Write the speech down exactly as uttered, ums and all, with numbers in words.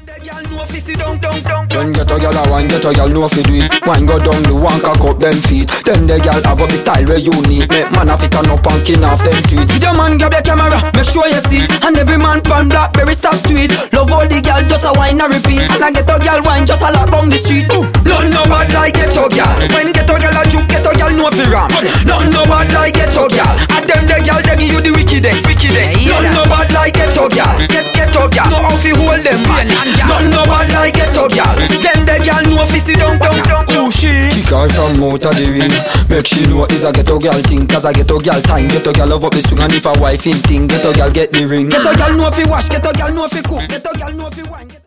When get a gal a wine, get a gal know fi do it. Wine go down the one cock up them feet. Then the gal have up the style where you need. Make man a fit and up and kin off them feet. Video man grab your camera, make sure you see. And every man pan Blackberry stop to it. Love all the gal just a wine and repeat. And I get a gal wine just a lock down the street. None no bad like get a gal. When get a gal a juke, get a gal know fi ram. None no bad like get a gal. And them the gal they give you the wickedest, wickedest. None no bad like get a gal. Get get a gal. Know how fi hold them man. None no bad like get a gal. Them the gal know fi sit down down. Oh shit. Kick her from out of the ring. Make she know is a get a gal thing. Cause I get a gal time. Get a gal love up the swing and if a wife in thing. Get a gal get the ring. Get a gal know fi wash. Get a gal know fi cook. Get a gal know fi wine.